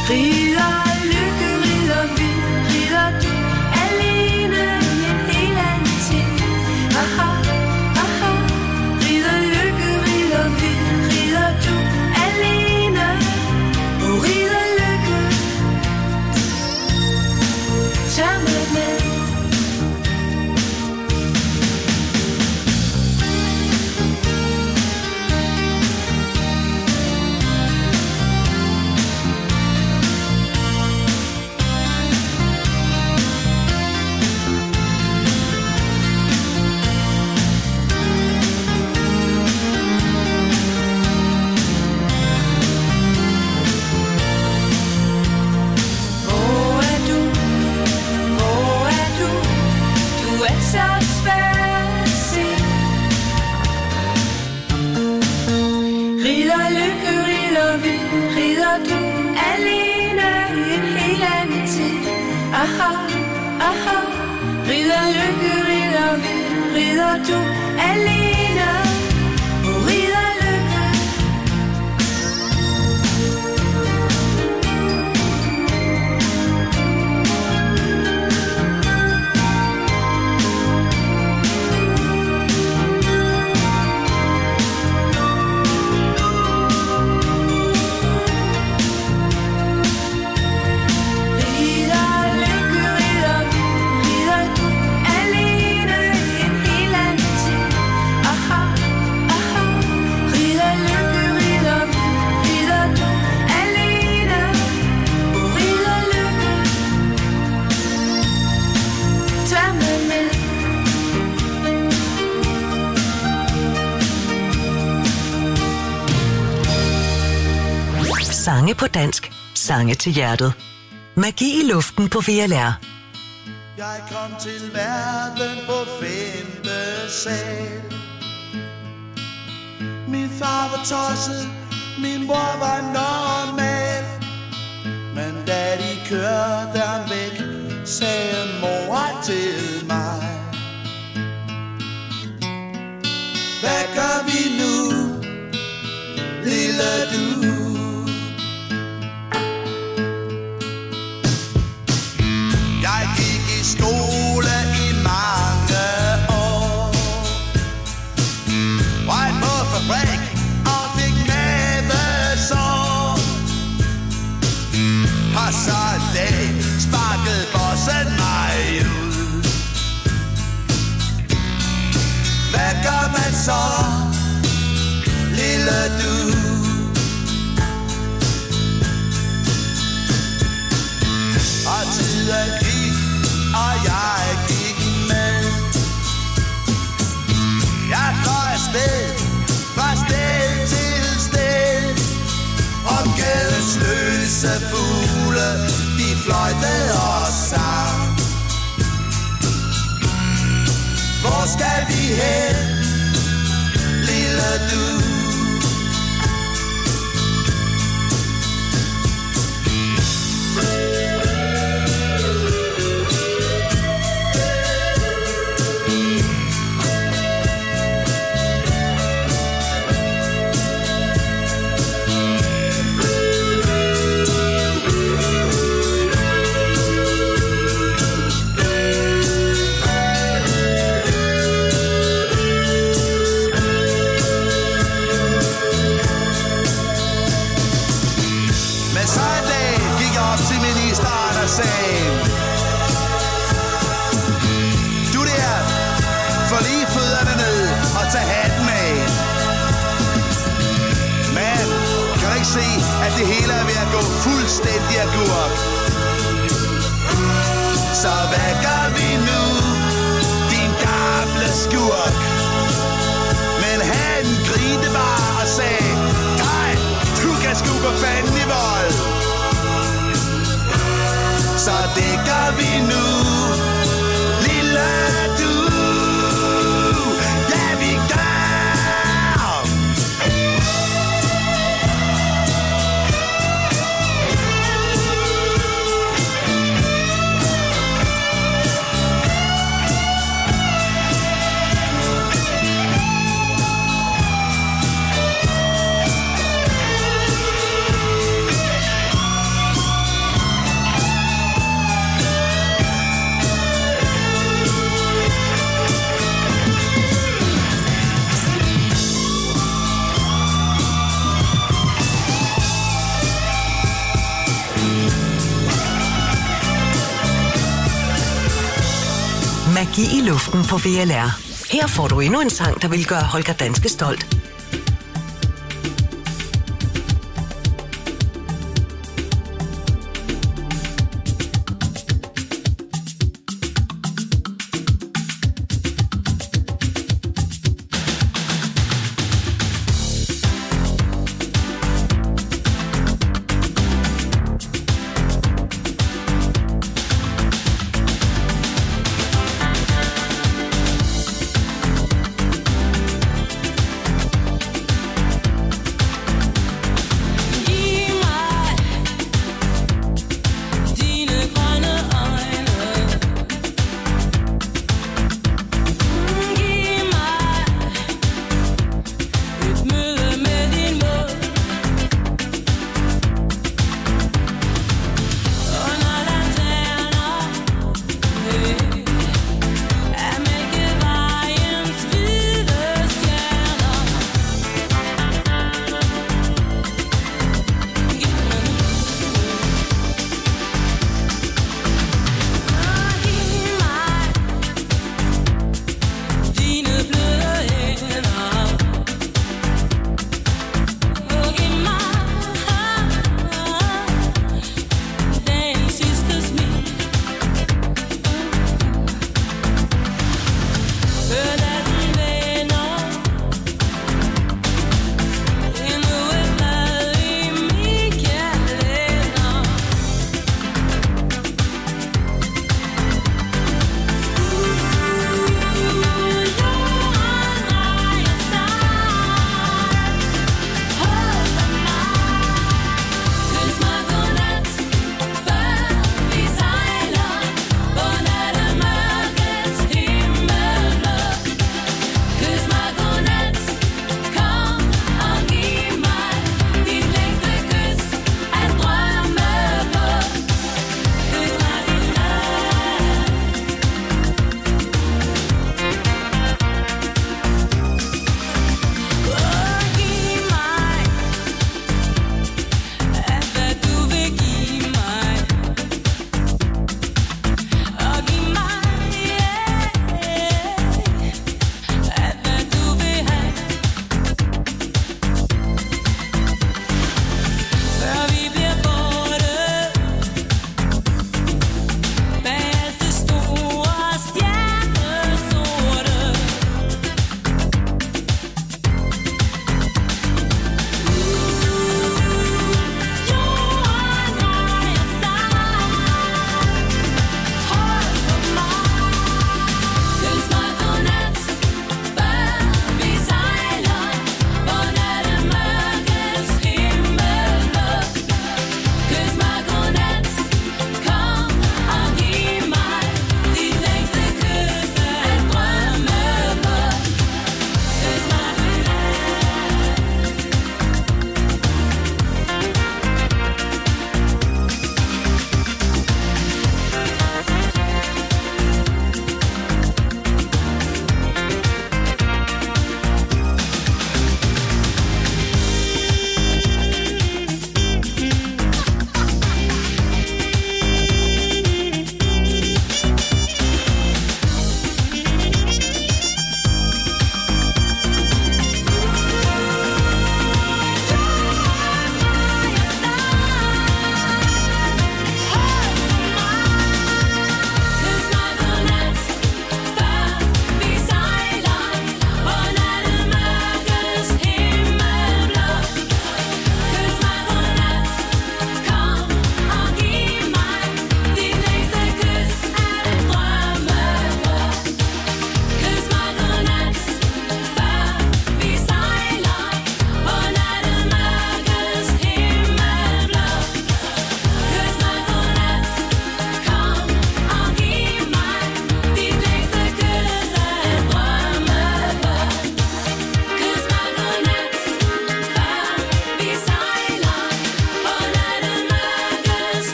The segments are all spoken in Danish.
Rider lykke, rider vi, rider du alene i en hel anden tid. Aha, aha. Rider lykke, rider vi, rider du alene. Og rider lykke, tag mig med. Aha, aha. Rider lykke, rider vi, rider du alene. Og rider lykke. Sange på dansk, sange til hjertet. Magi i luften på VLR. Jeg kom til verden på 5. sal. Min far var tosset, min mor var normal. Men da de kørte ham væk, sagde mor til mig: hvad gør vi nu, lille du? Skole i mange år, røg på fabrik og fik mavesår. Og så en dag sparkede bossen mig ud. Hvad gør man så, lille du? Og tiden gik, og jeg gik med. Jeg fløj afsted, fra sted til sted. Og gadens løse fugle, de fløjtede og sang. Hvor skal vi hen, lille du? Du der, få lige fødderne ned og tag hatten af. Men kan du ikke se, at det hele er ved at gå fuldstændig agurk? Så hvad gør vi nu, din gamle skurk? Men han grinte bare og sagde: nej, du kan sgu gå fanden i vold. Så det gør vi nu, lille du. Ja, vi gør. Magi i luften på VLR. Her får du endnu en sang, der vil gøre Holger Danske stolt.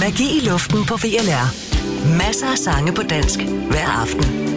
Magi i luften på VLR. Masser af sange på dansk hver aften.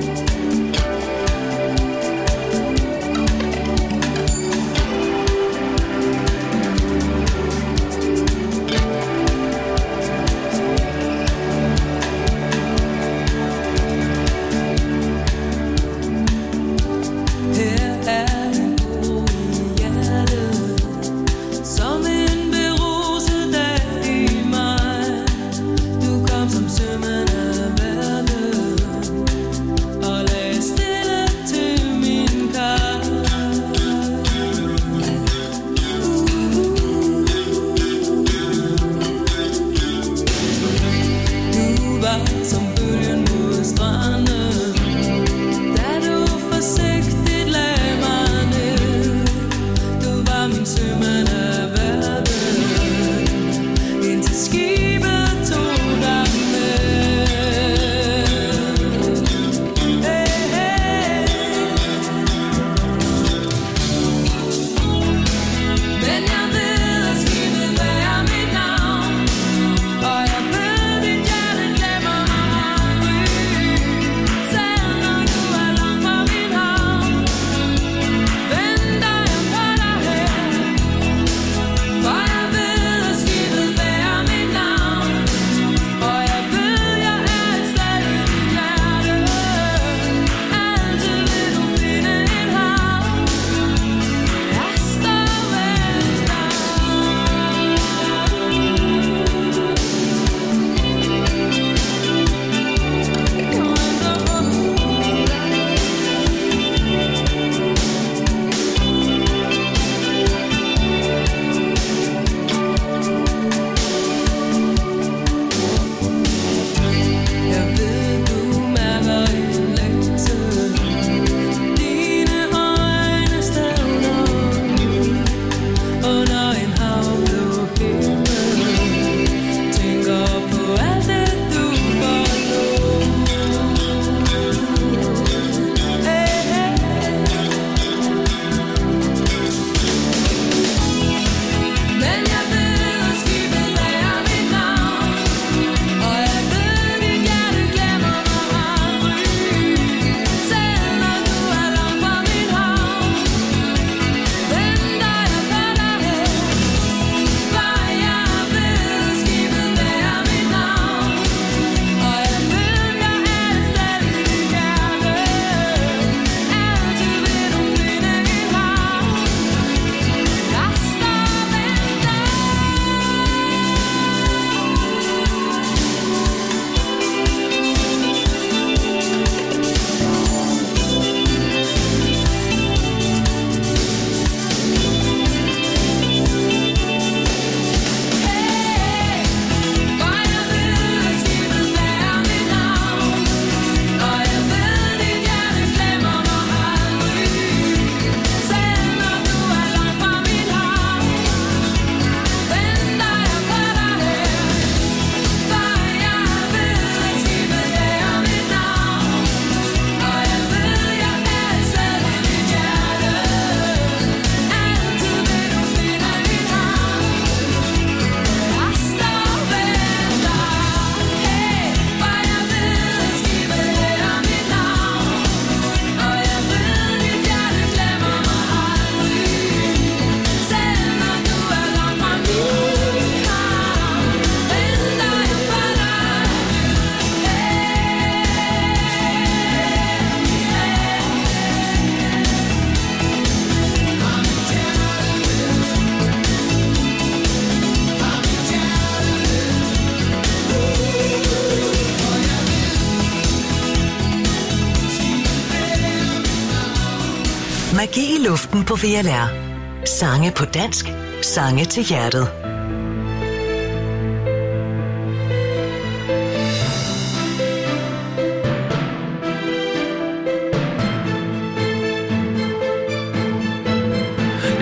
Magi i luften på VLR. Sange på dansk. Sange til hjertet.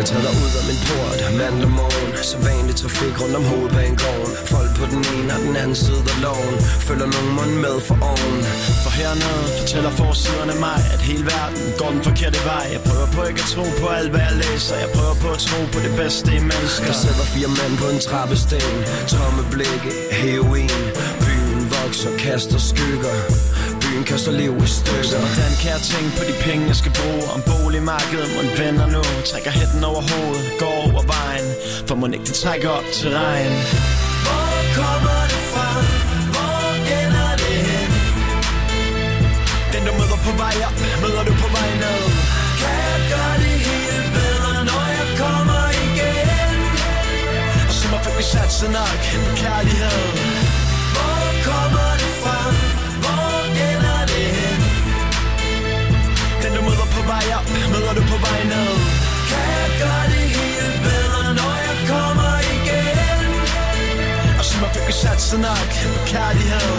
træder ud af min port mandag morgen. Så vanlig trafik rundt om hovedbanegården. Folk på den ene og den anden side af loven. Følger nogen mund med for oven. For hernede fortæller forsiderne mig, at hele verden går den forkerte vej. Jeg prøver på ikke at tro på alt hvad jeg læser. Jeg prøver på at tro på det bedste i mennesker. Der sidder 4 mænd på en trappesten. Tomme blikke, heroin. Byen vokser, kaster skygger. Byen kaster liv i stykker. Hvordan kan jeg tænke på de penge jeg skal bruge? Om boligmarkedet må vender nu. Trækker hætten over hovedet, går over vejen. For må ikke det trækker op til regn. Hvor kommer det fra? Hvor ender det hen? Den du møder på vej op, møder du på vej ned. Kan jeg gøre det hele bedre, når jeg kommer igen? Og så må vi satse nok på kærlighed. Hvor kommer det fra? Hvor ender det hen? Den du møder på vej op, møder du på vej ned. Kan jeg gøre det hele bedre, når jeg kommer igen? Og så må vi satse nok på kærlighed.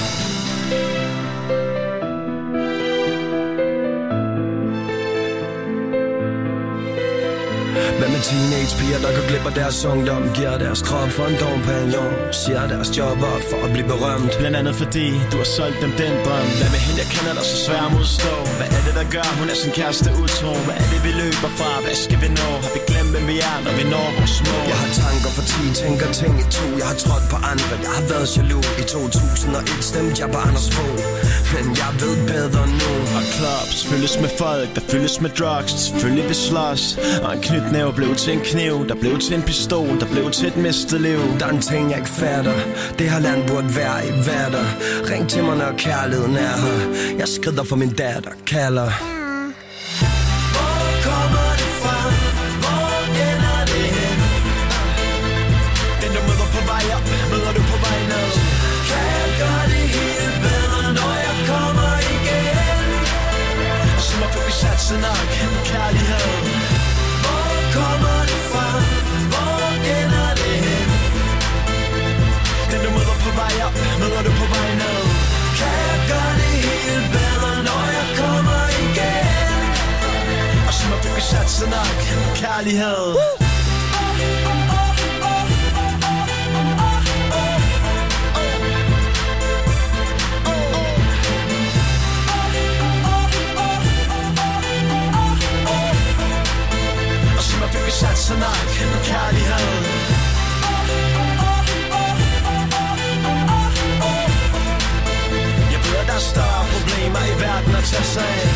Hvad med teenagepiger, der går glip af deres ungdom? Giver deres krop for en dompagnon. Siger deres job op for at blive berømt. Blandt andet fordi du har solgt dem den drøm. Hvad med hende, jeg kender dig så svær at modstå? Hvad er det, der gør, hun er sin kæreste utro? Hvad er det, vi løber fra? Hvad skal vi nå? Har vi glemt, hvem vi er, når vi når vores mål? Jeg har tanker for 10, tænker ting i 2. Jeg har trådt på andre, jeg har været jaloux. I 2001 stemte jeg på Anders Fogh. Men jeg ved bedre nu. Og clubs fyldes med folk, der fyldes med drugs. Selvfølgelig vi slås. Og en knytnæve blev til en kniv, der blev til en pistol, der blev til et mistet liv. Der er en ting jeg ikke fatter. Det her land burde være i hverdag. Ring til mig når kærligheden er her. Jeg skrider for min datter, kalder. Hvor kommer det fra? Hvor ender det hen? Den du møder på vej op, møder du på vej ned. Kan jeg gøre det hele bedre, når jeg kommer igen? Og så må vi satse nok på kærlighed. Kommer det fra? Hvor ender det hen? Den du møder på vej op, møder du på vej ned. Kan jeg gøre det hele bedre, når jeg kommer igen? Og så må vi satse nok på kærlighed. Vi satser nok på kærlighed. Jeg ved, at der er større problemer i verden at tage sig af.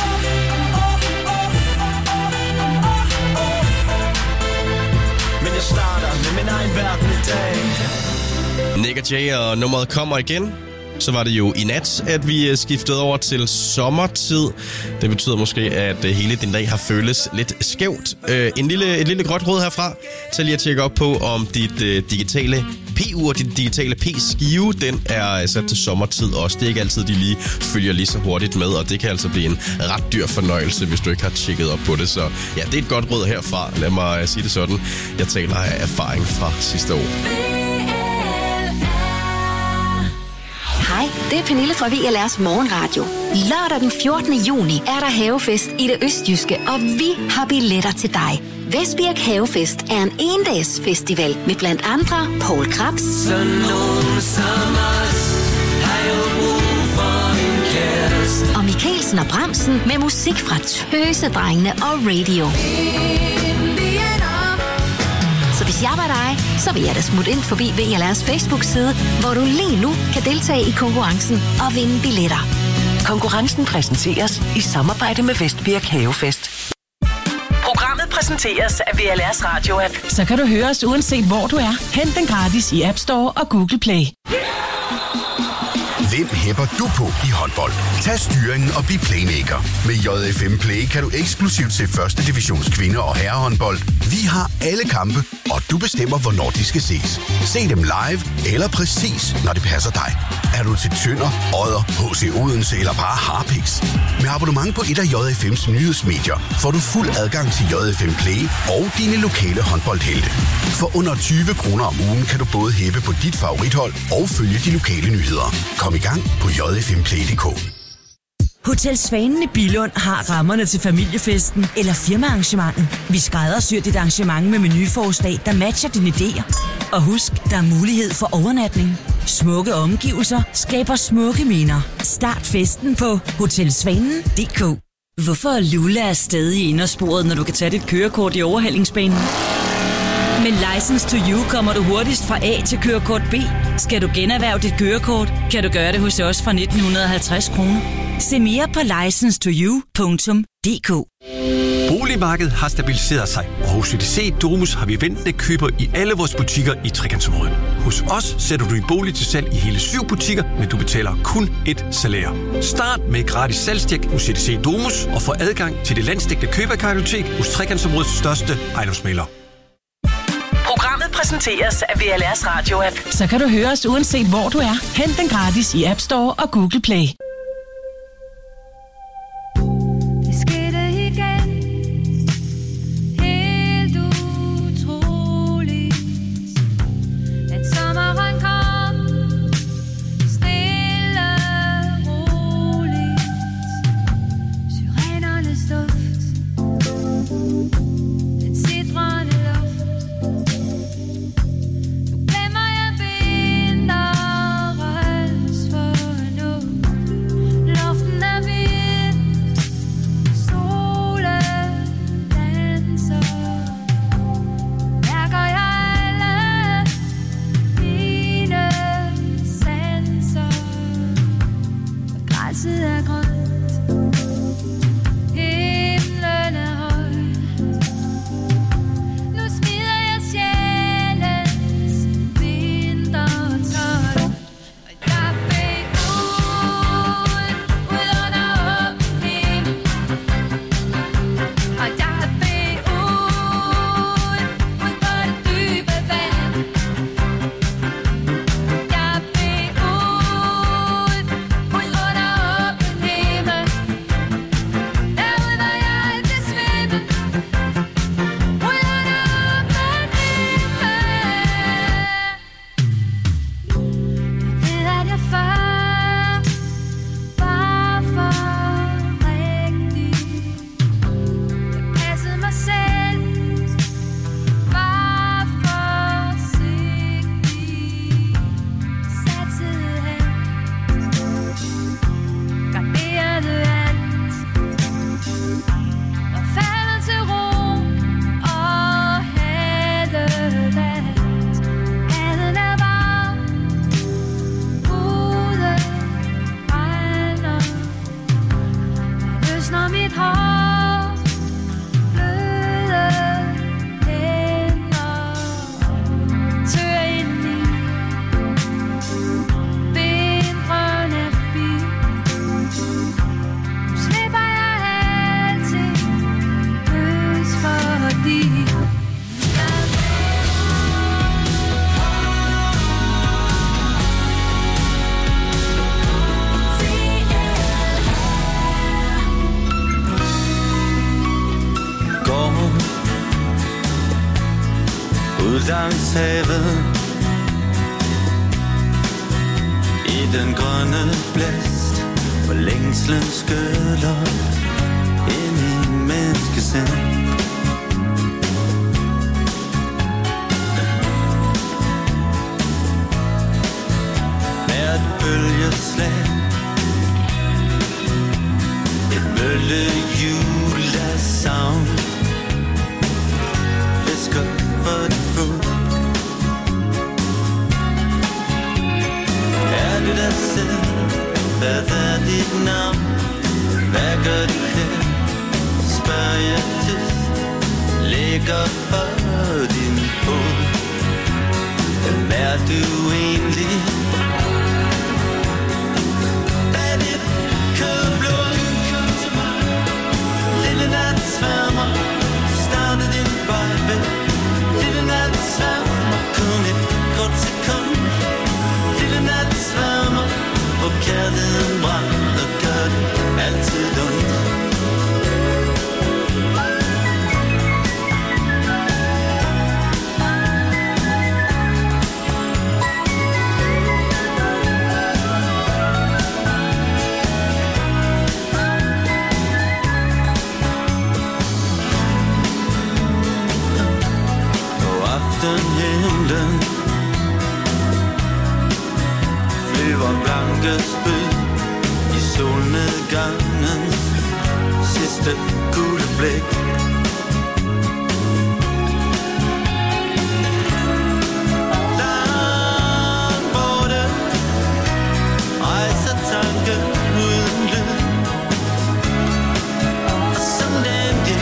Men jeg starter med min egen verden i dag. Nick og Jay, og nummeret kommer igen. Så var det jo i nat, at vi skiftede over til sommertid. Det betyder måske, at hele din dag har føltes lidt skævt. Et lille gråt råd herfra til lige at tjekke op på, om dit digitale P-ur, dit digitale P-skive, den er sat til sommertid også. Det er ikke altid, de lige følger lige så hurtigt med, og det kan altså blive en ret dyr fornøjelse, hvis du ikke har tjekket op på det. Så ja, det er et godt råd herfra. Lad mig sige det sådan. Jeg taler af erfaring fra sidste år. Hej, det er Pernille fra VLR's Morgenradio. Lørdag den 14. juni er der havefest i det østjyske, og vi har billetter til dig. Vestbirk Havefest er en endags festival med blandt andre Poul Krebs, og Mikkelsen og Bremsen med musik fra Tøsedrengene og Radio. Så hvis jeg var dig, så vil jeg da smutte ind forbi VLR's Facebook-side, hvor du lige nu kan deltage i konkurrencen og vinde billetter. Konkurrencen præsenteres i samarbejde med Vestbirk Havefest. Programmet præsenteres af VLR's Radio-app. Så kan du høre os uanset hvor du er. Hent den gratis i App Store og Google Play. Hvem hæpper du på i håndbold? Tag styringen og bliv playmaker. Med JFM Play kan du eksklusivt se første divisions kvinde- og herrehåndbold. Vi har alle kampe, og du bestemmer, hvornår de skal ses. Se dem live eller præcis, når det passer dig. Er du til Tønder, Odder, HC Odense eller bare Harpiks? Med abonnement på et af JFM's nyhedsmedier får du fuld adgang til JFM Play og dine lokale håndboldhelte. For under 20 kroner om ugen kan du både hæppe på dit favorithold og følge de lokale nyheder. Kom i gang på jfmplay.dk. Hotel Svanen i Billund har rammerne til familiefesten eller firmaarrangementet. Vi skræddersyr dit arrangement med menuforslag, der matcher dine idéer. Og husk, der er mulighed for overnatning. Smukke omgivelser skaber smukke minder. Start festen på hotelsvanen.dk. Hvorfor er Lula stadig i indersporet, når du kan tage dit kørekort i overhalingsbanen? Med License to You kommer du hurtigst fra A til kørekort B. Skal du generhverve dit kørekort, kan du gøre det hos os fra 1950 kroner. Se mere på license2you.dk. Boligmarkedet har stabiliseret sig, og hos CDC Domus har vi ventende køber i alle vores butikker i Trekantsområdet. Hos os sætter du din bolig til salg i hele 7 butikker, men du betaler kun et salær. Start med gratis salgstjek hos CDC Domus og få adgang til det landsdækkende køberkartotek hos Trekantsområdets største ejendomsmægler. Programmet præsenteres af VLR's Radio-app. Så kan du høre os uanset hvor du er. Hent den gratis i App Store og Google Play. Det skete igen. Helt utroligt. At sommeren kom. Stille roligt. Syrenernes duft. Den sidrende luft. Nu glemmer jeg vinterens fornuft. Luften er vild. Solen danser. Mærker jeg alle mine sanser. Og græsset er grønt. Himlen er høj. Nu smider jeg sjælens vintertøj. Og jeg vil ud under åben himmel. Og jeg vil ud på det dybe vand. Jeg vil ud under åben himmel. Derude hvor jeg kan svømme. Ud under åben himmel. Jeg ved at jeg før var for rigtig. Jeg passede mig selv. Var forsigtig. Satsede hen. Garderede alt. Og faldet til ro. Og havde valgt. Haden er varm. Huden brænder. Jeg løsner mit hår. Bløde hænder. Tør ind i. Vinteren er forbi. Nu slipper jeg alting løs, fordi jeg Går ud langs havet i den grønne blæst, hvor længslen skyller ind i menneskesind. Hvert bølgeslag, et møllehjul af savn, fisker for dit fod. Er du dig selv? Hvad er dit navn? Hvad gør du her? Spørger jeg tyst. Ligger for din fod. Hvem er du egentlig? Er dit kødblod? Lille nat sværmer. Starte din vej væk. Lille nat sværmer. Kun et kort sekund. Lille nat sværmer. Hvor kærligheden brænder. Gør det altid ondt. næsten himlen. Flyver blanke spyd i solnedgangen. Sidste gule blik. Langt borte rejser tanken uden lyd. Og sådan den gik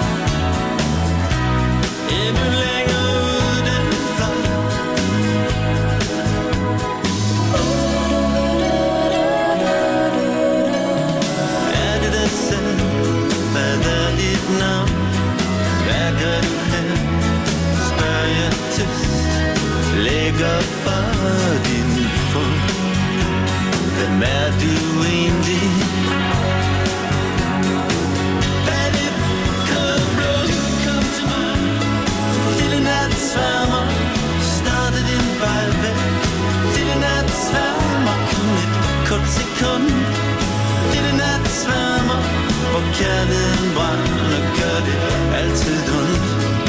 endnu længere ud den fløj. Er det dig selv? Hvad er dit navn? Hvad gør du her? Spørger jeg tyst. Lægger for din fod. Hvem er du egentlig? Sværmer, starte din vej væk. Lille nat sværmer, kun et kort sekund. Lille nat sværmer, hvor kærligheden brænder, gør det altid ondt.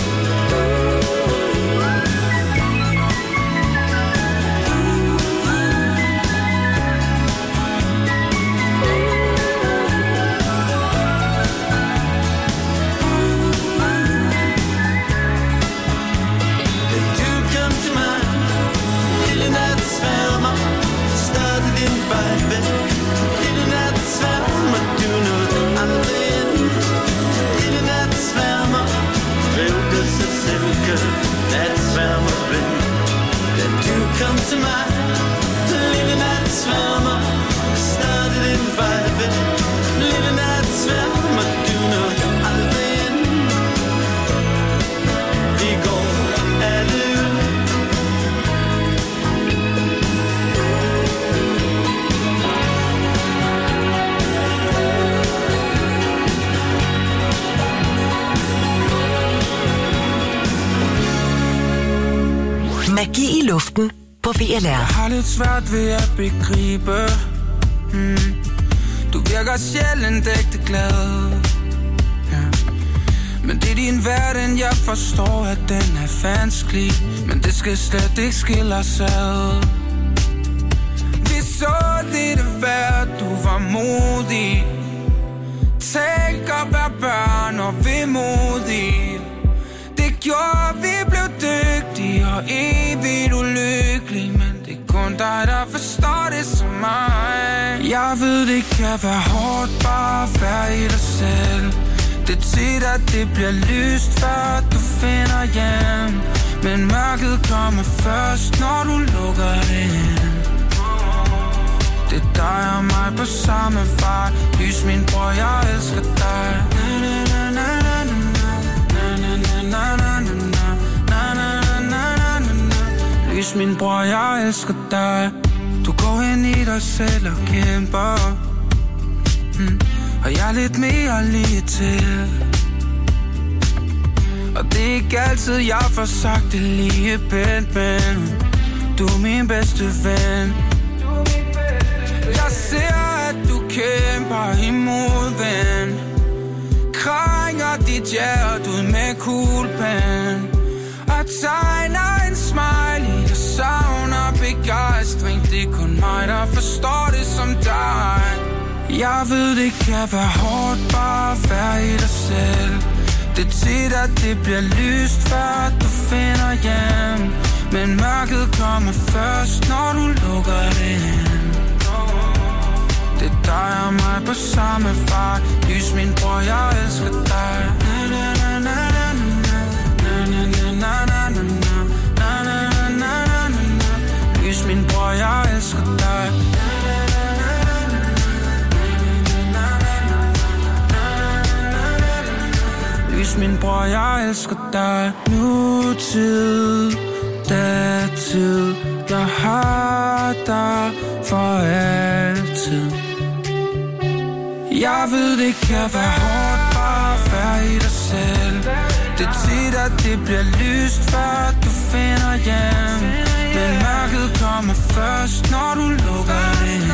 Kom til mig, lille natsværmer. Start din vej væk. Lille natsværmer, du når aldrig ind. Vi går alle ud. Magi i luften på VLR. Jeg har lidt svært ved at begribe. Du virker sjældent ægte glad. Men det er din verden, jeg forstår, at den er vanskelig. Men det skal slet ikke skille os ad. Vi så lidt af hvert, du var modig. Tænk at være børn og vemodig. Det gjorde, vi blev dygtige og evigt ulykkelige. Men det er kun dig, der forstår det som mig. Jeg ved, det kan være hårdt bare at være i dig selv. Det er tit, at det bliver lyst, før du finder hjem. Men mørket kommer først, når du lukker det ind. Det er dig og mig på samme vej. Lys min bror, jeg elsker dig. Lys min bror, jeg elsker dig. Du går ind i dig selv og kæmper. Og jeg er lidt mere lige til. Og det er ikke altid, jeg får sagt det lige pænt, men du er min bedste ven. Jeg ser, at du kæmper imod, ven. Krænger dit hjerte ud med kuglepen. Og tegner en smiley, der savner begejstring. Det er kun mig, der forstår det som dig. Jeg ved, det kan være hårdt bare at være i dig selv. Det er tit, at det bliver lyst, før du finder hjem. Men mørket kommer først, når du lukker det ind. Det er dig og mig på samme vej. Lys min bror, jeg elsker dig. Lys min bror, jeg elsker dig. Lys min bror, jeg elsker dig. Nutid, datid, jeg har dig for altid. Jeg ved, det kan være hårdt bare at være i dig selv. Det er tit, at det bliver lyst, før du finder hjem. Men mørket kommer først, når du lukker det ind.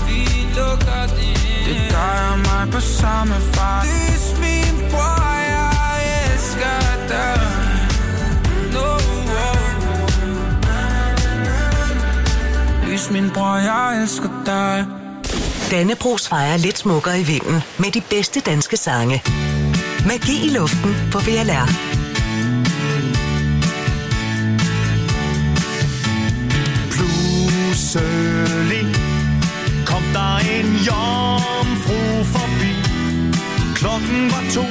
Det er dig og mig på samme vej. Lys min bror, jeg elsker dig. No, elsker dig. Dannebrogs fejrer lidt smukkere i vinden med de bedste danske sange. Magi i luften på VLR. Pludselig kom der en jomfru forbi. Klokken var 2.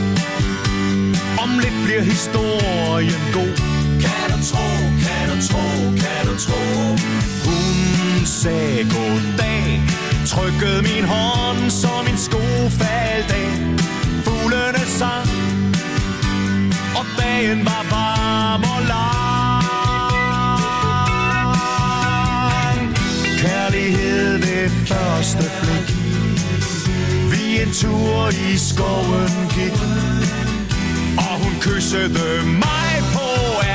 Om lidt bliver historien god. Kan du tro, kan du tro, kan du tro. Hun sagde goddag, trykkede min hånd, så min sko faldt af. Fuglene sang, og dagen var varm og lang. Kærlighed ved første blik. Vi en tur i skoven gik, og hun kyssede mig på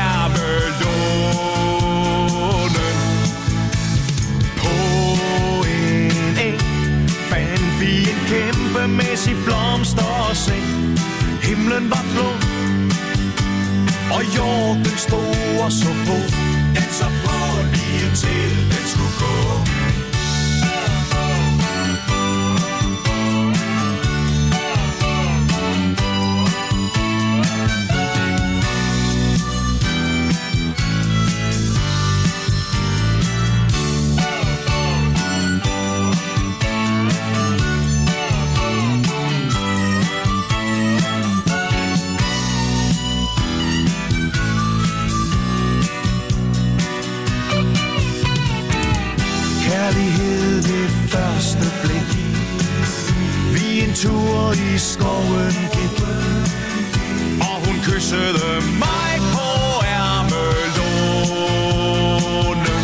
ærmelånen. På en eng fandt vi en kæmpemæssig blomsterseng. Himlen var blå, og jorden stod og så på. Den så på lige til den skulle gå. Kærlighed ved første blik. Vi en tur i skoven gik, og hun kyssede mig på ærmelånen.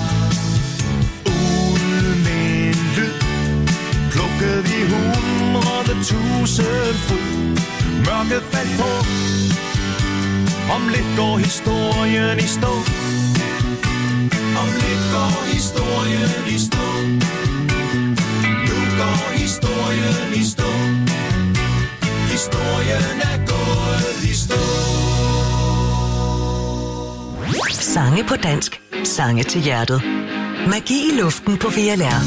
Uden en lyd plukkede vi 100.000 fryd. Mørket faldt på, om lidt går historien i stå. Om lidt går historien i stå. Nu går historien i stå. Historien er gået i stå. Sange på dansk. Sange til hjertet. Magi i luften på VLR.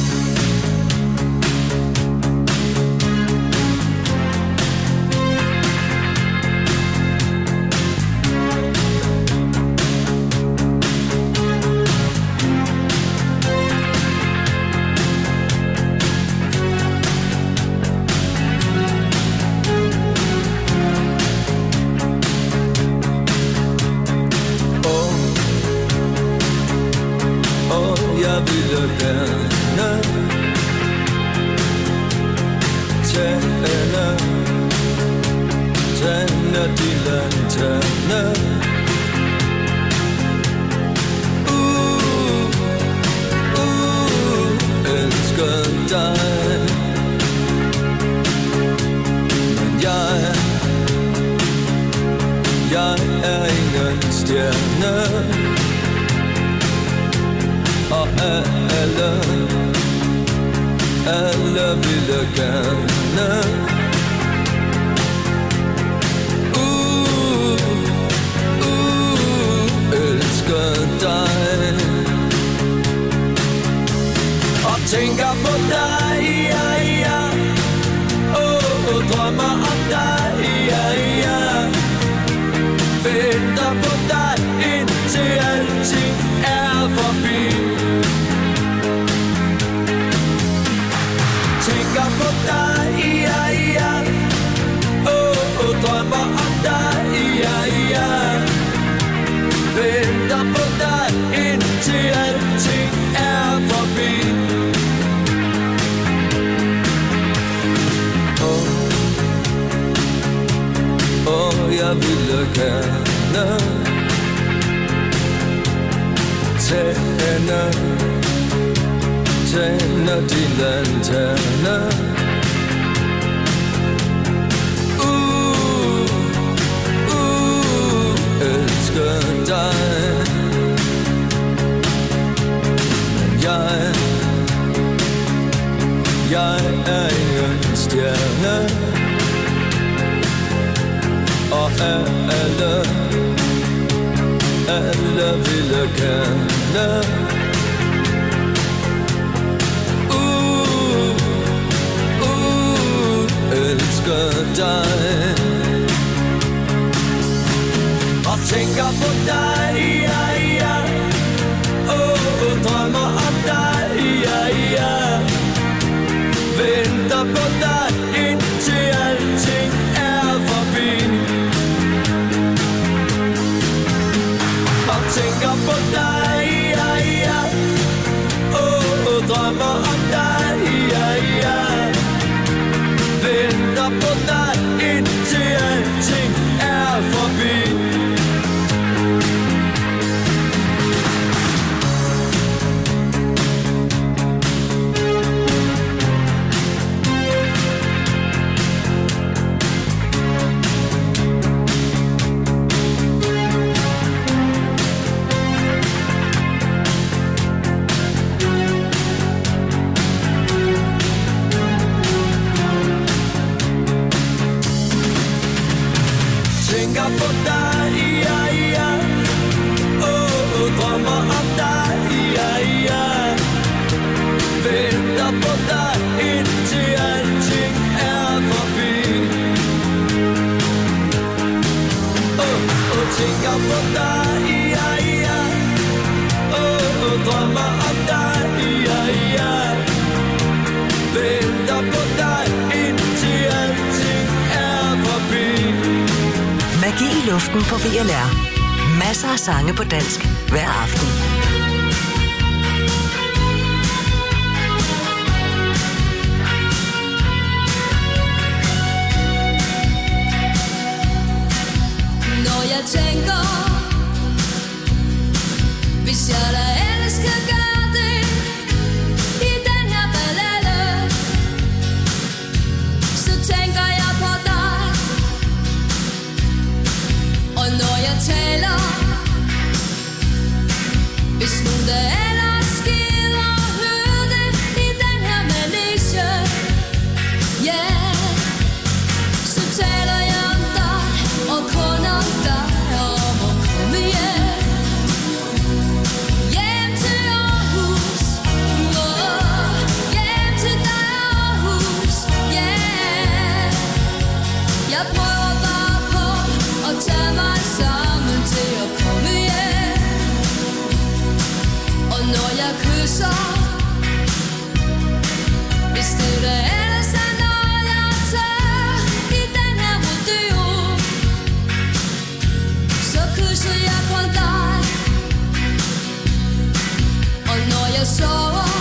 Tænder din lanterne. Elsker dig. Men jeg er ingen stjerne. Og alle ville gerne dig. Og tænker på dig, ja, ja. Drømmer om dig, ja, ja. Venter på dig, indtil alting er forbi. Og tænker på dig, ja, ja. Drømmer om dig, ja, ja. Venter på dig, indtil alting er forbi. Luften på VLR. Masser af sange på dansk hver aften. Når jeg tænker, hvis jeg da ellers kan gøre det i den her ballade, så tænker jeg på dig. Og når jeg taler, hvis nogen der ellers gider høre det i den her manege, ja, så taler jeg om dig, og kun om dig, og om at komme hjem. Hjem til Aarhus, hjem til dig Aarhus, ja. Jeg prøver bare på at tage mig sammen til at komme hjem. Og når jeg kysser, hvis det der ellers er noget jeg tager i den her rodeo, så kysser jeg på dig. Og når jeg sover,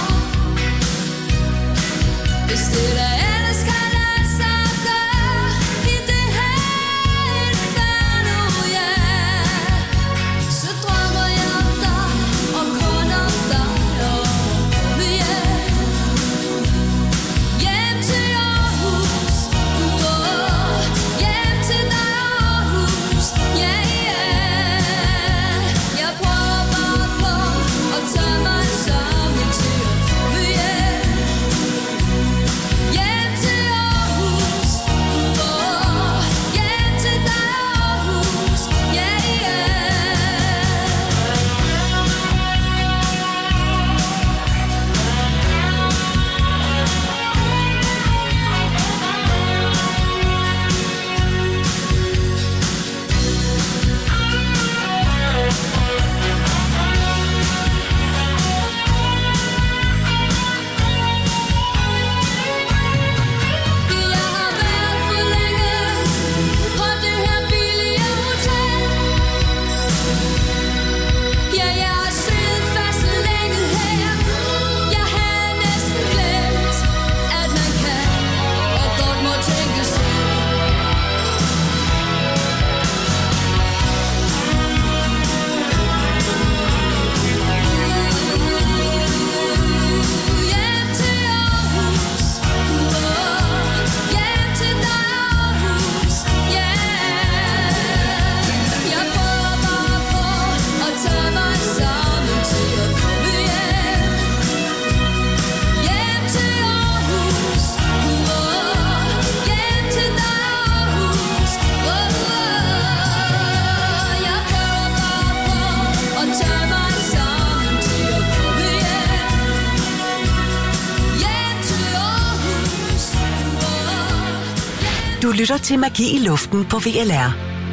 hvis det der ellers kan lade sig gøre i det her inferno, ja, så drømmer jeg om dig, og kun om dig, og komme hjem. Hjem til Aarhus, hjem til dig Aarhus, ja, ja. Jeg prøver bare på at tage mig sammen til at komme hjem. Hjem Du lytter til Magi i Luften på VLR.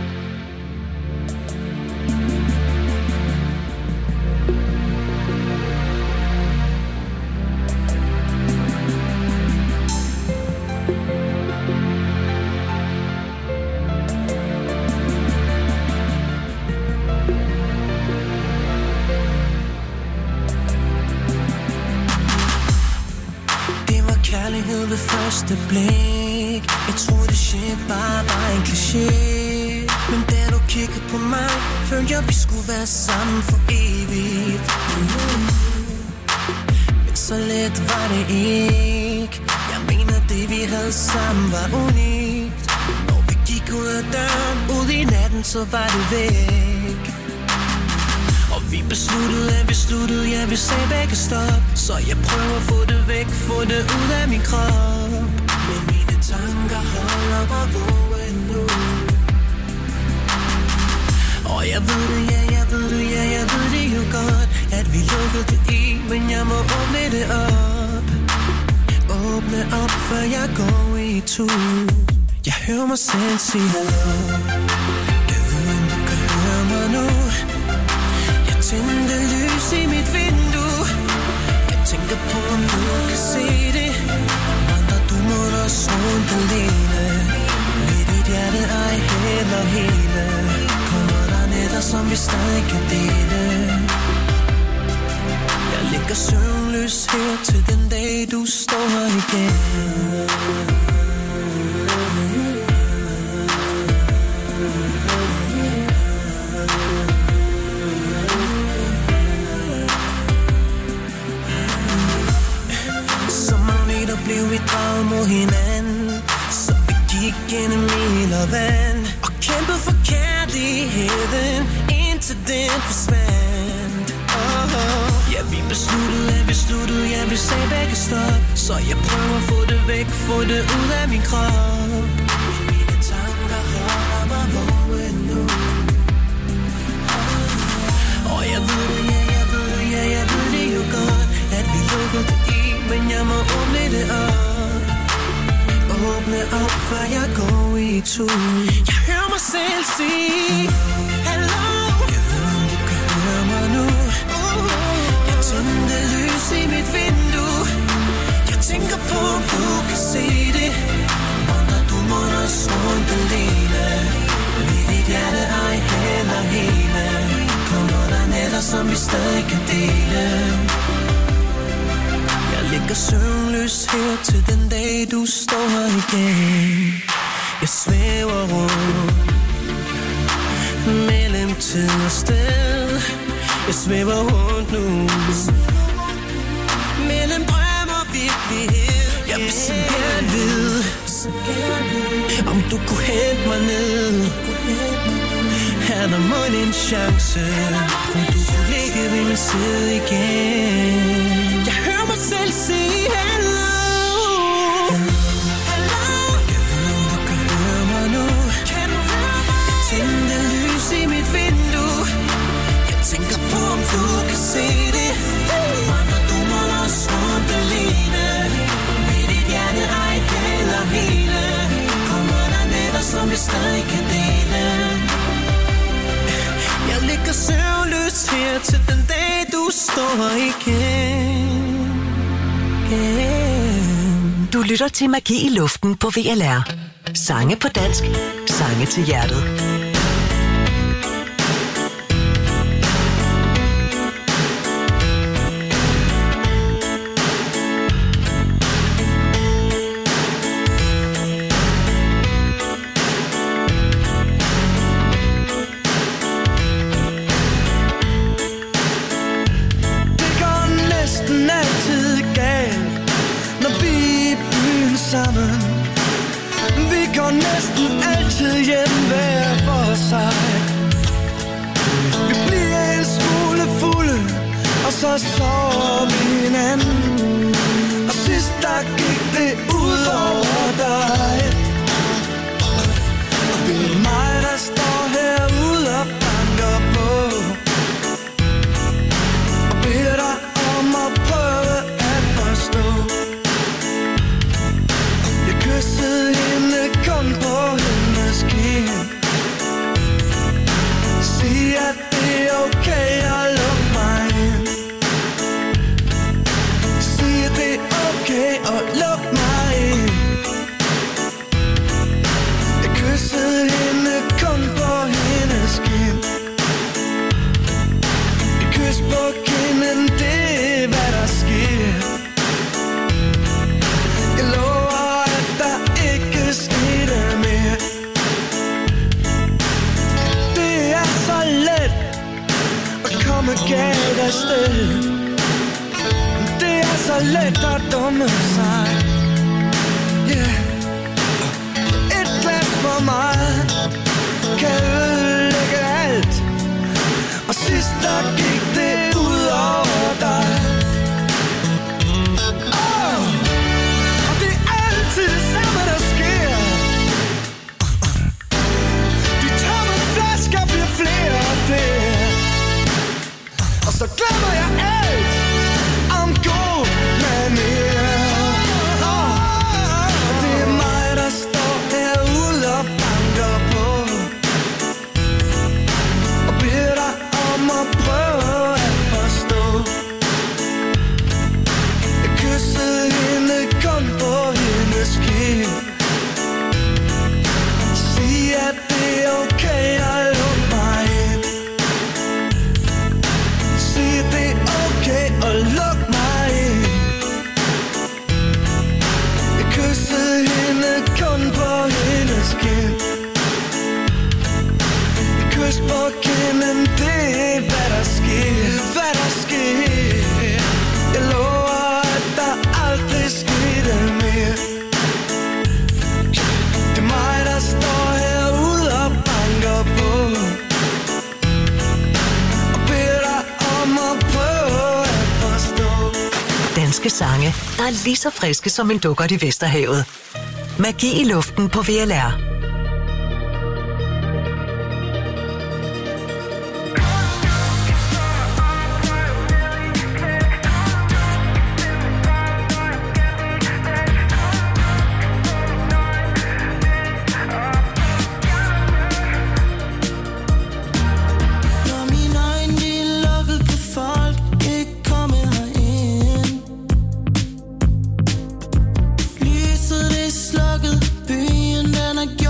Kærlighed ved første blik. Jeg troede det shit bare var en kliché. Men da du kiggede på mig, følte jeg vi skulle være sammen for evigt. Men så let var det ikke. Jeg mener det vi havde sammen var unikt. Når vi gik ud af døren, ud i natten, så var det væk. Og vi besluttede, at vi sluttede, ja, vi sagde begge stop. Så jeg prøver at få det væk, få det ud af min krop. Men mine tanker holder mig vågen nu. Og jeg ved det, ja, jeg ved det, ja, jeg ved det jo godt, at vi lukkede det i, men jeg må åbne det op. Åbne op, før jeg går i tur. Jeg hører mig selv sige hallo. Jeg ved, om du kan høre mig nu. Tændte lys i mit vindue. Jeg tænker på, om du kan se det. Vandrer du mod os rundt alene. Ved dit hjerte ej heller hele. Kommer der nætter, som vi stadig kan dele. Jeg ligger søvnløs her til den dag, du står her igen. Blev vi draget mod hinanden, så vi gik gennem ild og vand og kæmpede for kærligheden, indtil den forsvandt. Ja, vi besluttede, at vi sluttede, ja, vi sagde begge stop. Så jeg prøver at få det væk, få det ud af min krop. Mine tanker holder mig vågen nu. Og jeg ved det, ja, jeg ved det, ja, jeg ved det jo godt, at vi lukkede det i, men jeg må åbne det op. Åbne op, før jeg går i tur. Jeg hører mig selv sige hallo. Jeg ved, om du kan høre mig nu. Jeg tændte lys i mit vindue. Jeg tænker på, om du kan se det. Vandrer du mod os rundt alene. Ved dit hjerte ej heller hele. Kommer der nætter, som vi stadig kan dele. Ligger søvnløs her til den dag, du står her igen. Jeg svæver rundt mellem tid og sted. Jeg svæver rundt nu mellem drøm og virkelighed. Jeg vil så gerne vide, om du kunne hente mig ned. Er der måske en chance, for du kunne ligge ved min side igen. Jeg hører mig selv sige hello. Hello. Jeg ved, om du kan høre mig nu. Kan du høre mig? Jeg tændte lys i mit vindue. Jeg tænker på, om du kan se det. Vandrer du mod os rundt alene. Ved dit hjerte ej heller hele. Kommer der nætter, som vi stadig kan dele. Jeg ligger søvnløs her til den dag, du står her igen. Du lytter til Magi i Luften på VLR. Sange på dansk, sange til hjertet. Sammen. Vi går næsten altid hjem hver for sig. Vi bliver en smule fulde, og så sover vi hinanden. Og sidst der gik det ud over dig. Og det er mig, der står herude og banker på og beder dig om at prøve at forstå. Kyssede hende kun på gået galt afsted. Det er så let at dumme sig. Yeah. Et glas for meget kan ødelægge alt. Og sidst der gik det ud over dig. Og det er altid det samme der sker. De tomme flasker bliver flere og flere. Og så glemmer jeg alt om god manér. Og det er mig der står herude og banker på og beder dig om at prøve at forstå. Jeg kyssede hende kun på hendes kind. Sig at det er okay at lukke mig ind. Sig det er okay at lukke mig ind. Jeg kyssede hende kun på hendes kind. Et kys på kinden, det er hvad der sker. Hvad der sker. Jeg lover at der aldrig skete mere. Det er mig der står herude og banker på og beder dig om at prøve at forstå. Danske sange, der er lige så friske som en dukkert i Vesterhavet. Magi i luften på VLR. Når mine øjne de er lukket, kan folk ikke komme herind. Lyset det er slukket, byen den er gjort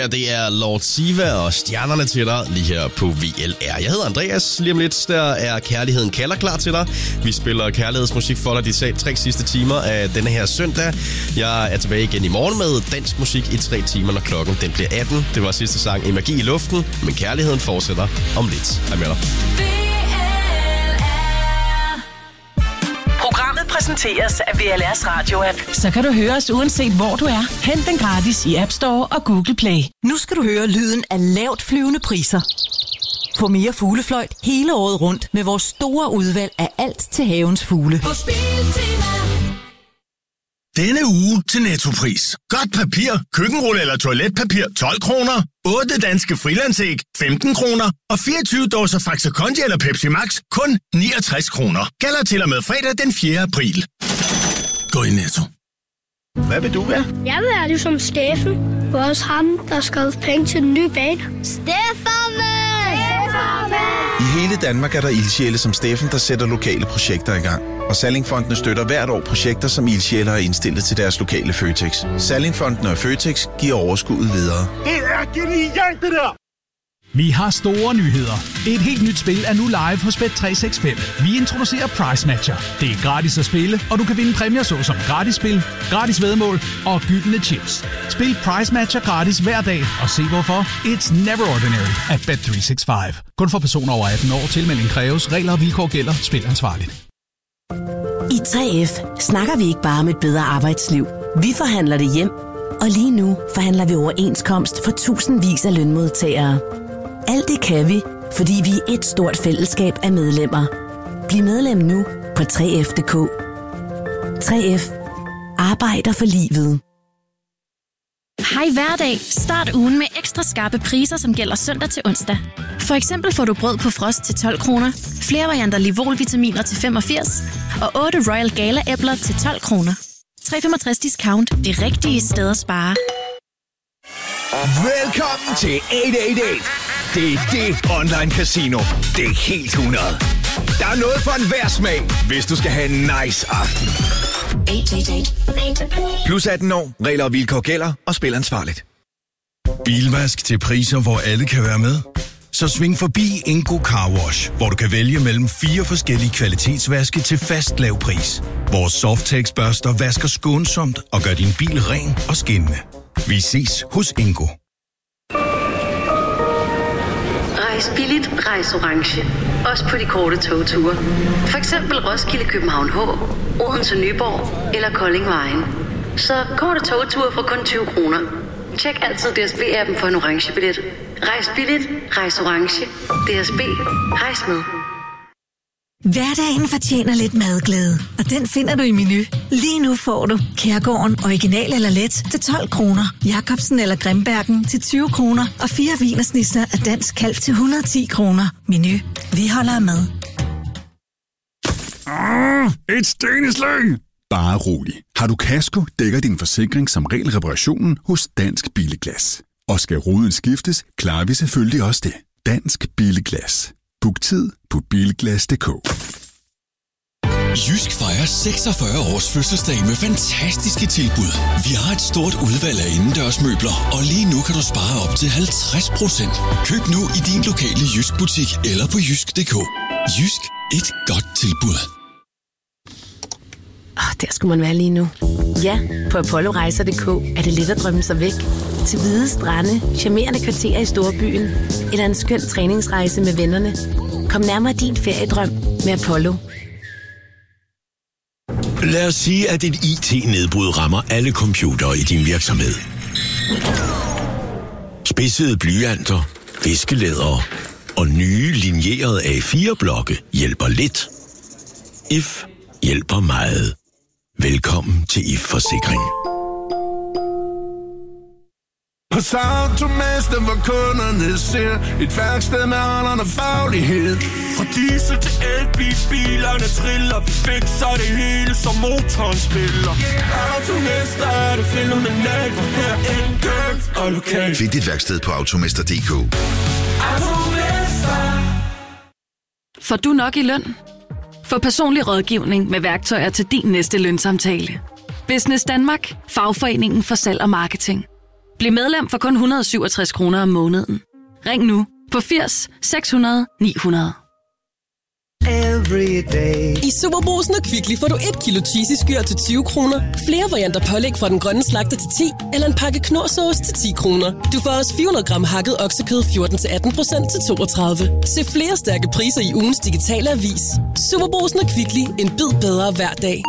det er Lord Siva og Stjernerne til dig lige her på VLR. Jeg hedder Andreas. Lige om lidt, der er Kærligheden kalder klar til dig. Vi spiller kærlighedsmusik for dig de 3 sidste timer af denne her søndag. Jeg er tilbage igen i morgen med dansk musik i 3 timer, når klokken den bliver 18. Det var sidste sang i Magi i luften, men kærligheden fortsætter om lidt. Hej med dig. Programmet præsenteres af VLR's radio-app. Så kan du høre os uanset hvor du er. Hent den gratis i App Store og Google Play. Nu skal du høre lyden af lavt flyvende priser. Få mere fuglefløjt hele året rundt med vores store udvalg af alt til havens fugle. Denne uge til Nettopris. Godt papir, køkkenrulle eller toiletpapir 12 kroner. 8 danske frilandsæg 15 kroner. Og 24 dåser Faxe Kondi eller Pepsi Max kun 69 kroner. Gælder til og med fredag den 4. april. Gå i Netto. Hvad vil du være? Jeg vil være ligesom Steffen. Også ham, der skrev penge til den nye bane. Steffen! I hele Danmark er der ildsjæle som Steffen, der sætter lokale projekter i gang. Og Sallingfondene støtter hvert år projekter, som ildsjæle har indstillet til deres lokale Føtex. Sallingfondene og Føtex giver overskuddet videre. Det er genialt, det der! Vi har store nyheder. Et helt nyt spil er nu live hos Bet365. Vi introducerer Price Matcher. Det er gratis at spille, og du kan vinde præmier såsom gratis spil, gratis væddemål og gyldne chips. Spil Price Matcher gratis hver dag, og se hvorfor. It's never ordinary at Bet365. Kun for personer over 18 år. Tilmelding kræves. Regler og vilkår gælder. Spil ansvarligt. I 3F snakker vi ikke bare om et bedre arbejdsliv. Vi forhandler det hjem. Og lige nu forhandler vi overenskomst for tusindvis af lønmodtagere. Alt det kan vi, fordi vi er et stort fællesskab af medlemmer. Bliv medlem nu på 3F.dk. 3F arbejder for livet. Hej hverdag. Start ugen med ekstra skarpe priser, som gælder søndag til onsdag. For eksempel får du brød på frost til 12 kroner, flere varianter Livol-vitaminer til 85 og 8 Royal Gala-æbler til 12 kroner. 365 discount. Det rigtige sted at spare. Velkommen til 888. Det er det online casino. Det er helt 100. Der er noget for enhver smag, hvis du skal have en nice aften. 888. Plus 18 år. Regler og vilkår gælder, og spil ansvarligt. Bilvask til priser, hvor alle kan være med. Så sving forbi Ingo Car Wash, hvor du kan vælge mellem 4 forskellige kvalitetsvaske til fast lav pris. Vores Softex-børster vasker skånsomt og gør din bil ren og skinnende. Vi ses hos Ingo. Rejs billigt, rejs orange. Også på de korte togture. For eksempel Roskilde, København H, Odense, Nyborg eller Kolding Vejen. Så korte togture for kun 20 kroner. Tjek altid DSB-appen for en orange billet. Rejs billigt, rejs orange. DSB, rejs med. Hverdagen fortjener lidt madglæde, og den finder du i Menu. Lige nu får du Kærgården original eller let til 12 kroner, Jacobsen eller Grimbergen til 20 kroner og 4 wienersnitzer af dansk kalv til 110 kroner. Menu. Vi holder med. Et steneslag! Bare rolig. Har du kasko, dækker din forsikring som regel reparationen hos Dansk Billeglas. Og skal ruden skiftes, klarer vi selvfølgelig også det. Dansk Billeglas. Book tid på bilglas.dk. Jysk fejrer 46 års fødselsdag med fantastiske tilbud. Vi har et stort udvalg af indendørsmøbler, og lige nu kan du spare op til 50%. Køb nu i din lokale Jysk butik eller på jysk.dk. Jysk, et godt tilbud. Der skulle man være lige nu. Ja, på apollorejser.dk er det let at drømme sig væk. Til hvide strande, charmerende kvarterer i storbyen eller en skøn træningsrejse med vennerne. Kom nærmere din feriedrøm med Apollo. Lad os sige, at et IT-nedbrud rammer alle computere i din virksomhed. Spidsede blyanter, viskelædere og nye linjerede A4-blokke hjælper lidt. IF hjælper meget. Velkommen til IF Forsikring. Hos Automester, hvor kunderne ser et værksted med alderen og faglighed. Fra diesel til elbil, bilerne triller, vi fikser det hele, som motoren spiller. Automester er det fænomenalt, hvor her enkelt og lokalt. Find dit værksted på automester.dk. Får du nok i løn? Få personlig rådgivning med værktøjer til din næste lønsamtale. Business Danmark, fagforeningen for salg og marketing. Bliv medlem for kun 167 kroner om måneden. Ring nu på 80 600 900. I Superbrugsen og Kvickly får du 1 kilo cheesy-skyr til 20 kroner, flere varianter pålæg fra den grønne slagter til 10, eller en pakke knorrsauce til 10 kroner. Du får også 400 gram hakket oksekød 14-18% til 32. Se flere stærke priser i ugens digitale avis. Superbrugsen og Kvickly. En bid bedre hver dag.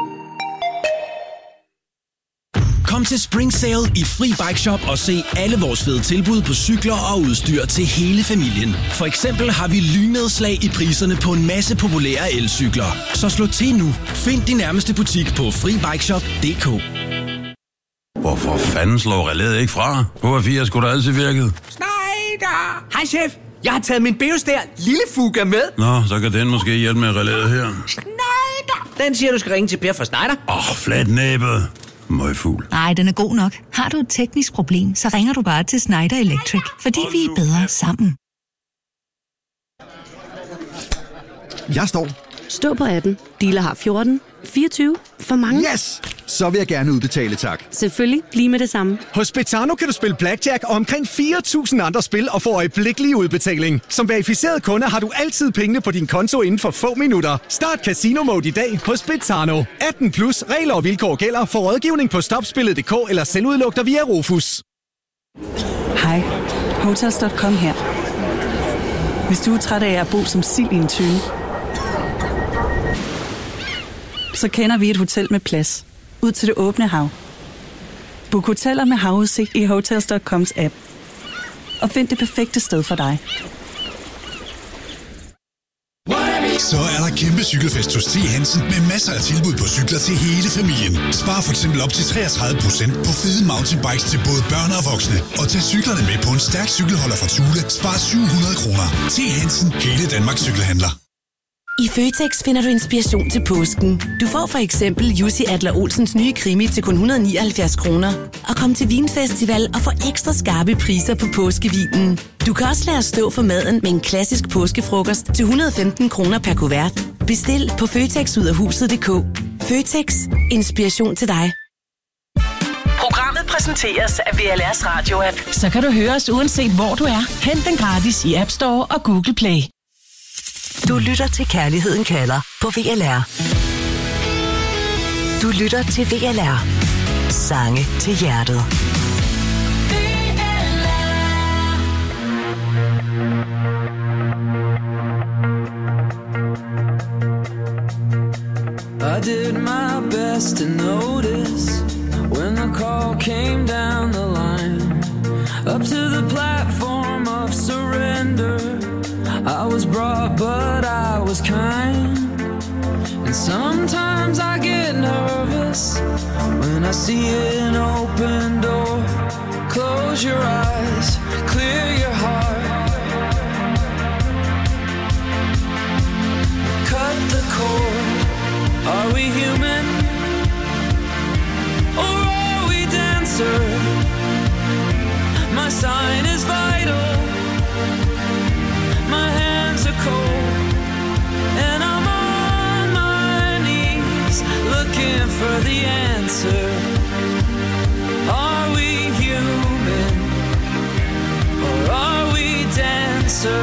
Kom til Spring Sale i Fri Bike Shop og se alle vores fede tilbud på cykler og udstyr til hele familien. For eksempel har vi lynnedslag i priserne på en masse populære elcykler. Så slå til nu. Find din nærmeste butik på FriBikeShop.dk. Hvorfor fanden slår relæet ikke fra? HR4 skulle da altid virket. Schneider! Hej chef, jeg har taget min Beostær lille Fuga med. Nå, så kan den måske hjælpe med relæet her. Schneider! Den siger, du skal ringe til Per fra Schneider. Flat næbet. Møgfugl. Nej, den er god nok. Har du et teknisk problem, så ringer du bare til Schneider Electric, fordi vi er bedre sammen. Jeg står. Stå på 18. Dealer har 14. 24. For mange. Yes! Så vil jeg gerne udbetale, tak. Selvfølgelig. Lige med det samme. Hos Betano kan du spille blackjack og omkring 4.000 andre spil og få øjeblikkelig udbetaling. Som verificeret kunde har du altid pengene på din konto inden for få minutter. Start Casino Mode i dag hos Betano. 18 plus regler og vilkår gælder for rådgivning på stopspillet.dk eller selvudluk dig via Rofus. Hej. Hotels.com her. Hvis du er træt af at bo som sild i en tønde, så kender vi et hotel med plads. Ud til det åbne hav. Book hoteller med havudsigt i Hotels.coms app. Og find det perfekte sted for dig. Så er der kæmpe cykelfest hos T. Hansen med masser af tilbud på cykler til hele familien. Spar for eksempel op til 33% på fede mountainbikes til både børn og voksne. Og tag cyklerne med på en stærk cykelholder fra Thule. Spar 700 kroner. T. Hansen, hele Danmarks cykelhandler. I Føtex finder du inspiration til påsken. Du får for eksempel Jussi Adler Olsens nye krimi til kun 179 kroner. Og kom til Vinfestival og få ekstra skarpe priser på påskevinen. Du kan også lade os stå for maden med en klassisk påskefrokost til 115 kroner per kuvert. Bestil på føtexudafhuset.dk. Føtex. Inspiration til dig. Programmet præsenteres af VLR's Radio-app. Så kan du høre os uanset hvor du er. Hent den gratis i App Store og Google Play. Du lytter til Kærligheden kalder på VLR. Du lytter til VLR. Sange til hjertet. I did my best to notice when the call came down the line. Up to the platform of surrender. I was brought, but I was kind. And sometimes I get nervous when I see an open door. Close your eyes, clear your heart. Cut the cord. Are we human? Or are we dancer? My sign is vital. My hands are cold, and I'm on my knees looking for the answer. Are we human, or are we dancer?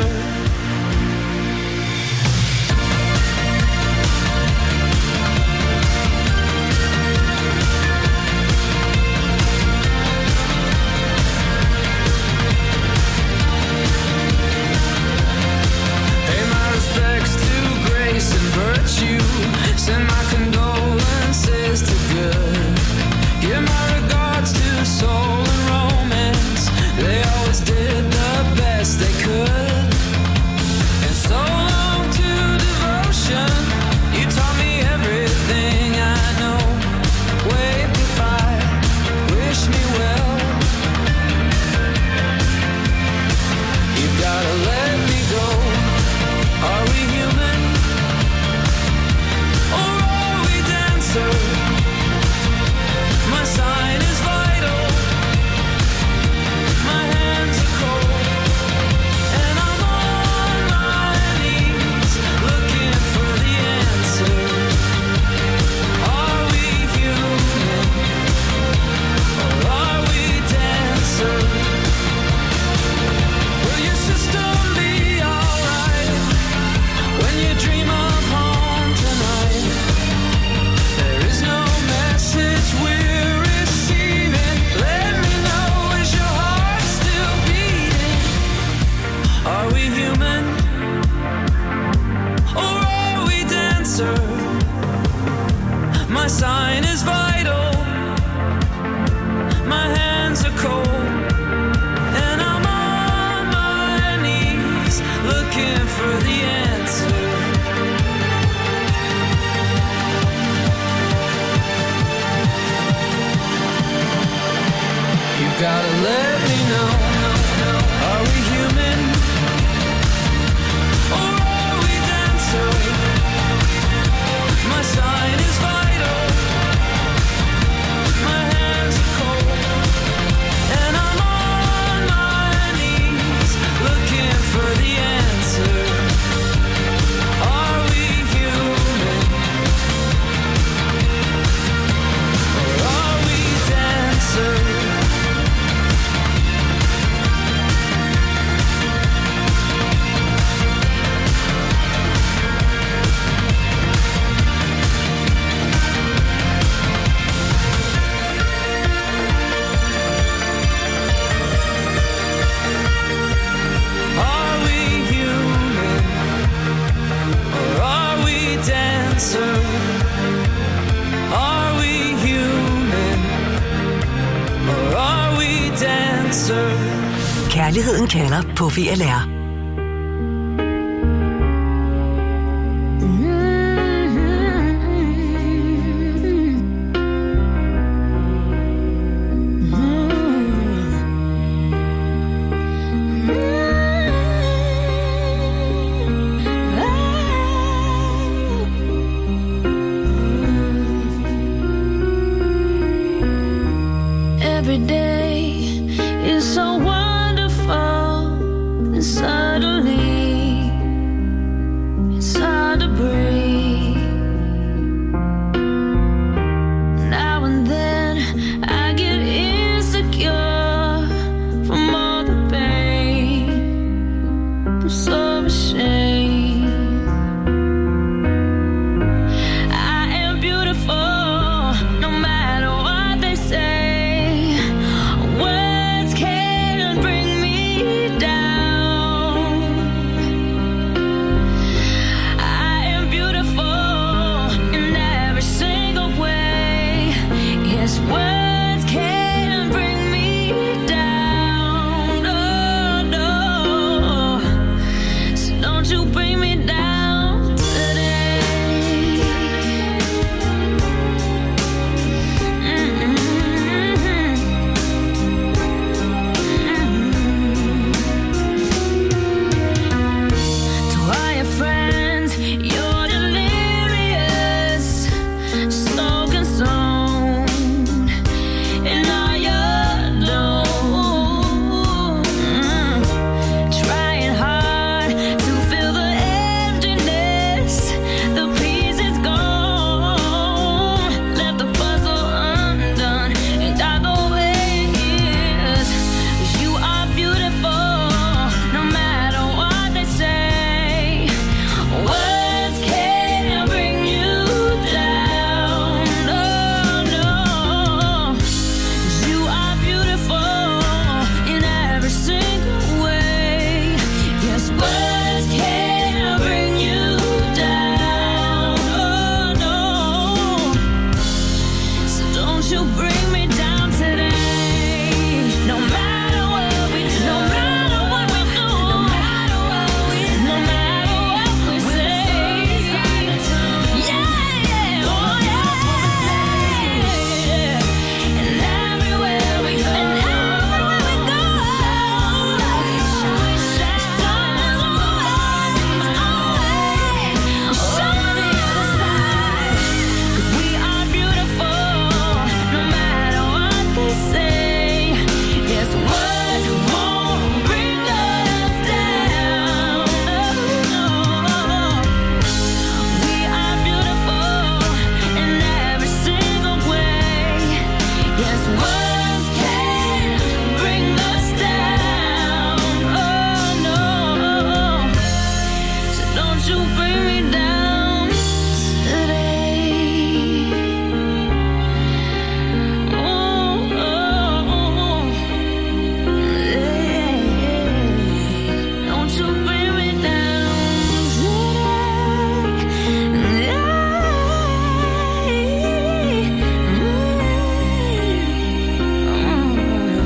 And virtue, send my condolences to good. for the answer. You've gotta let me know. Are we human? Or are we dancer? My sign is vital. My hands are cold. And I'm on my knees looking for the answer. Are we human? Or are we dancer? Are we human? Or are we dancer? Kærligheden kalder på VLR. Every day is so wonderful, and suddenly it's hard to breathe. Now and then I get insecure from all the pain. I'm so ashamed. I am beautiful, no matter what they say.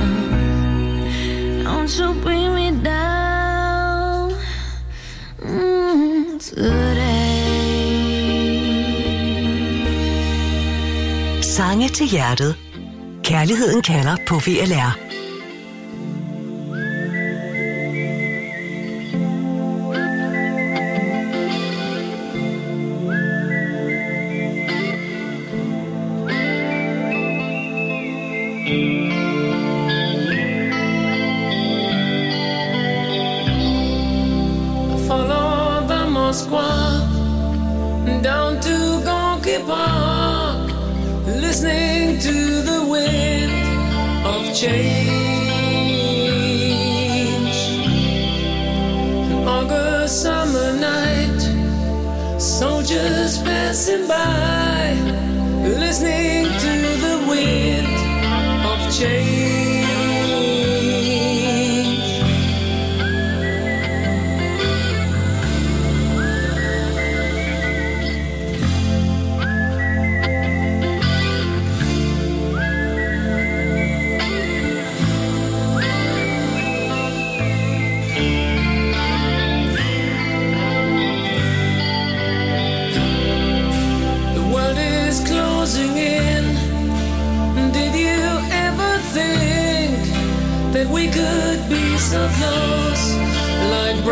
Don't you bring me down. Sange til hjertet. Kærligheden kalder på VLR. Follow the Moskva down to Gonky Park, listening to the wind of change. An August summer night, soldiers passing by, listening to the wind of change. Closing in. Did you ever think that we could be so close, like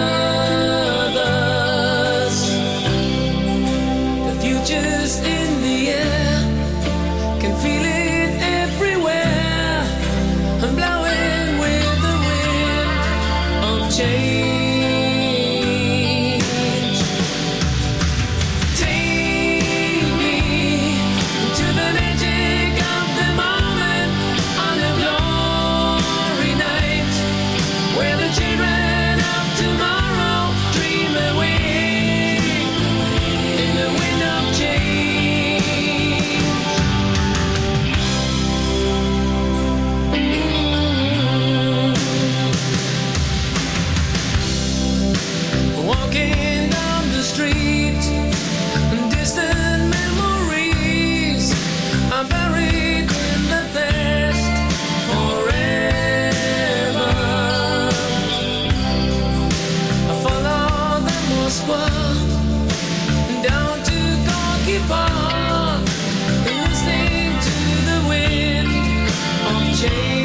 brothers? The future's in the air, can feel it everywhere. I'm blowing with the wind of change. Walking down the street, distant memories are buried in the past forever. I follow the Moskva down to Gonky Park, listening to the wind of change.